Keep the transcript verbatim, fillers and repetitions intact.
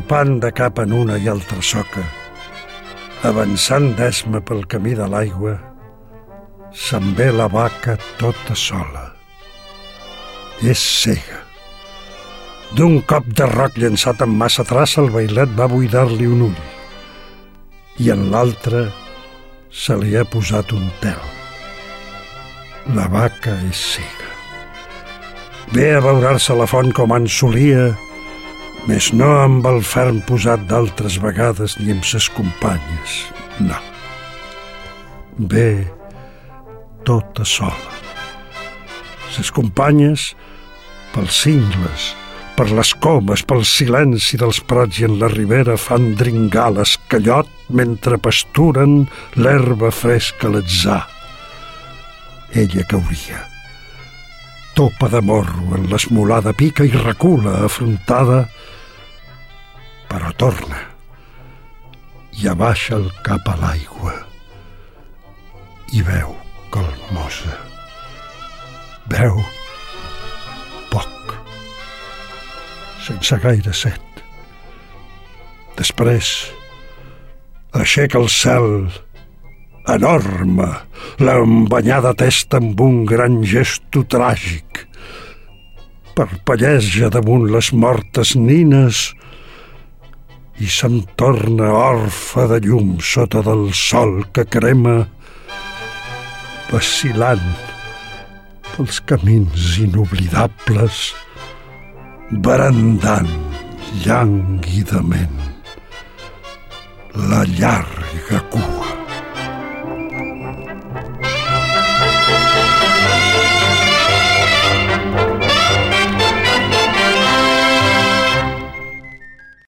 galopant de cap en una i altra soca, avançant d'esma pel camí de l'aigua, se'n ve la vaca tota sola. És cega. D'un cop de roc llançat amb massa traça, el vailet va buidar-li un ull i en l'altre se li ha posat un tel. La vaca és cega. Ve a abeurar-se a la font com en solia, més no amb el ferm posat d'altres vegades ni amb ses companyes, no. Ve tota sola. Ses companyes, pels cingles, per les comes, pel silenci dels prats i en la ribera fan dringar l'escallot mentre pasturen l'herba fresca a l'atzar. Ella cauria. Topa de morro en l'esmolada pica i recula afrontada, però torna i abaixa el cap a l'aigua i veu calmosa. Veu poc, sense gaire set. Després aixeca el cel enorme, l'embanyada testa amb un gran gesto tràgic. Parpelleja damunt les mortes nines i se'n torna orfe de llum sota del sol que crema, vacil·lant pels camins inoblidables, barandant llanguidament la llarga cua.